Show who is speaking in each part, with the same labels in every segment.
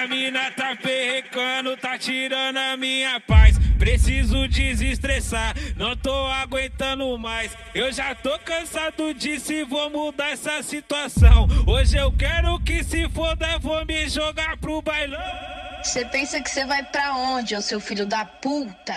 Speaker 1: Minha mina tá perrecando, tá tirando a minha paz. Preciso desestressar, não tô aguentando mais. Eu já tô cansado disso e vou mudar essa situação. Hoje eu quero que se foda, vou me jogar pro bailão.
Speaker 2: Você pensa que você vai pra onde, ô seu filho da puta?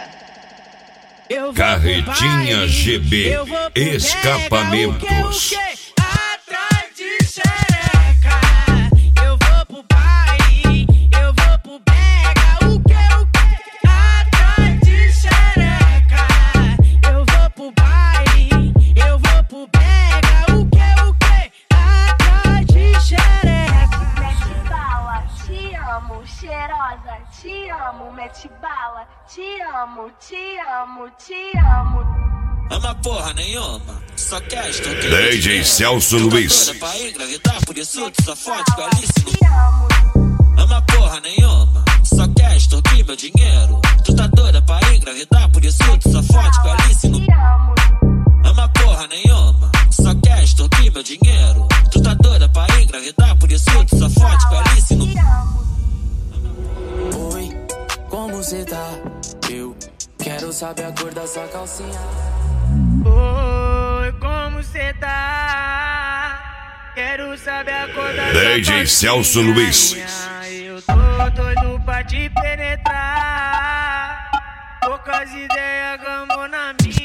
Speaker 3: Carretinha GB, escapamentos.
Speaker 1: Atrás de xereca, eu vou pro baile, eu vou pro Bega. O que? Atrás de xereca, eu vou pro baile, eu vou pro Bega. O que? Atrás de xereca.
Speaker 4: Mete bala, te amo, cheirosa, te amo, mete bala, te amo, te amo, te amo.
Speaker 5: Ama porra nenhuma, só quer extorquir.
Speaker 3: DJ Celso Luiz.
Speaker 5: Pra engravidar, por isso tu só fode belíssimo. Ama porra nenhuma, só quer extorquir meu dinheiro. Tu tá doida pra engravidar, por isso tu só fode belíssimo. Ama porra nenhuma, só quer extorquir meu dinheiro. Tu tá doida pra engravidar, por isso tu só fode belíssimo.
Speaker 6: Oi, como cê tá? Eu quero saber a cor da sua calcinha.
Speaker 1: Oi, como cê tá? Quero saber a cor da
Speaker 3: DJ Celso Luiz.
Speaker 1: Eu tô doido pra te penetrar. Poucas ideias, gamou na minha.